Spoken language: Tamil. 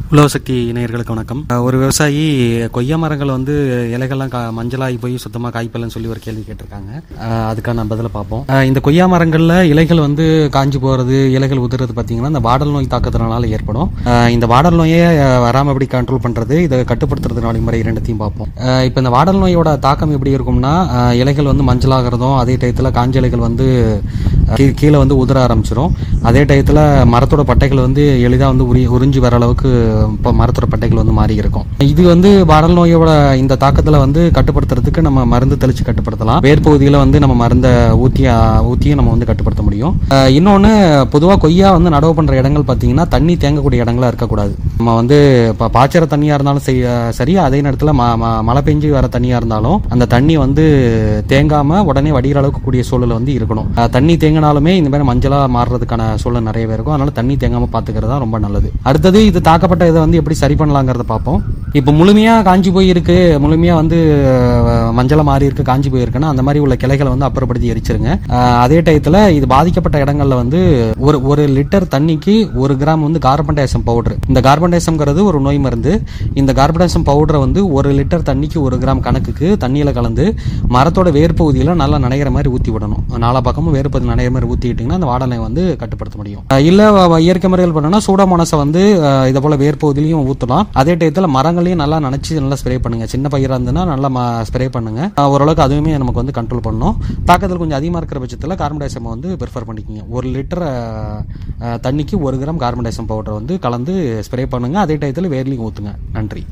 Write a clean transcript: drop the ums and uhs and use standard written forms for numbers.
உலகசக்தி நேயர்களுக்கு வணக்கம். ஒரு விவசாயி கொய்யா மரங்கள் இலைகள்லாம் மஞ்சளாகி போய் சுத்தமாக காய்ப்பலன்னு சொல்லி ஒரு கேள்வி கேட்டிருக்காங்க. அதுக்கான பதிலை பார்ப்போம். இந்த கொய்யா மரங்களில் இலைகள் காஞ்சி போகிறது, இலைகள் உதிர்றது பார்த்தீங்கன்னா இந்த வாடல் நோய் தாக்கத்தினால ஏற்படும். இந்த வாடல் நோயை வராமல் எப்படி கண்ட்ரோல் பண்ணுறது, இதை கட்டுப்படுத்துறது வழிமுறை இரண்டுத்தையும் பார்ப்போம். இப்போ இந்த வாடல் நோயோட தாக்கம் எப்படி இருக்கும்னா, இலைகள் மஞ்சளாகிறதும், அதே டயத்தில் காஞ்ச இலைகள் கீழே உதிர ஆரம்பிச்சிடும். அதே டயத்தில் மரத்தோட பட்டைகள் எளிதாக உறிஞ்சி வர அளவுக்கு மரத்தோட பட்டைகள் மாறி இருக்கும். இது வாடல் நோயோட இந்த தாக்கத்தில் கட்டுப்படுத்துறதுக்கு நம்ம மருந்து தெளிச்சு கட்டுப்படுத்தலாம். வேர்பகுதியில் நம்ம மருந்தை ஊற்றியும் நம்ம கட்டுப்படுத்த முடியும். இன்னொன்று, பொதுவாக கொய்யா நடவு பண்ற இடங்கள் பார்த்தீங்கன்னா தண்ணி தேங்கக்கூடிய இடங்களா இருக்கக்கூடாது. நம்ம இப்போ பாய்ச்சற தண்ணியா இருந்தாலும் சரி, அதே நேரத்தில் மழை பெஞ்சு வர தண்ணியா இருந்தாலும் அந்த தண்ணி தேங்காம உடனே வடிகிற அளவுக்கு கூடிய சூழல் இருக்கணும். தண்ணி தேங்கினாலுமே இந்த மாதிரி மஞ்சளா மாறுறதுக்கான சூழல் நிறையவே இருக்கும். அதனால தண்ணி தேங்காம பாத்துக்கிறது தான் ரொம்ப நல்லது. அடுத்தது, இது தாக்கப்பட்ட இதை எப்படி சரி பண்ணலாங்கிறத பார்ப்போம். இப்போ முழுமையா காஞ்சி போயிருக்கு, முழுமையா மஞ்சளா மாறி இருக்கு, காஞ்சி போயிருக்குன்னா அந்த மாதிரி உள்ள கிளைகளை அப்புறப்படுத்தி எரிச்சிருங்க. அதே டயத்துல இது பாதிக்கப்பட்ட இடங்கள்ல ஒரு லிட்டர் தண்ணிக்கு 1 gram carbon dioxide powder. இந்த கார்பன் டை ஆக்சைடு ஒரு நோய் மருந்து. இந்த கார்பன் டை ஆக்சைடு பவுடரை 1 லிட்டர் தண்ணிக்கு 1 கிராம் கணக்குக்கு தண்ணியில கலந்து மரத்தோட வேர்பகுதியில நல்லா நனைகிற மாதிரி ஊத்தி விடணும். நாலா பக்கமும் வேர்பகுதி நனைகிற மாதிரி ஊத்திட்டீங்கன்னா அந்த வாடலை கட்டுப்படுத்த முடியும். இல்ல இயற்கை முறைகள் பண்ணா சூடோமோனாஸை இதை போல வேர்பகுதியிலையும் ஊற்றலாம். அதே டயத்தில் மரங்களையும் நல்லா நனைச்சு நல்லா ஸ்ப்ரே பண்ணுங்க. சின்ன பயிராக இருந்ததுன்னா நல்லா ஸ்ப்ரே பண்ணுங்க. ஓரளவுக்கு அதுவுமே நமக்கு கண்ட்ரோல் பண்ணணும். தாக்கத்தில் கொஞ்சம் அதிகமாக இருக்கிற பட்சத்தில் கார்பன் டை ஆக்சைடு ப்ரிஃபர் பண்ணிக்கோங்க. 1 லிட்டர் தண்ணிக்கு 1 gram carbon dioxide powder கலந்து ஸ்ப்ரே பண்ணுங்க. அதே டயத்தில் வேர்லையும் ஊற்றுங்க. நன்றி.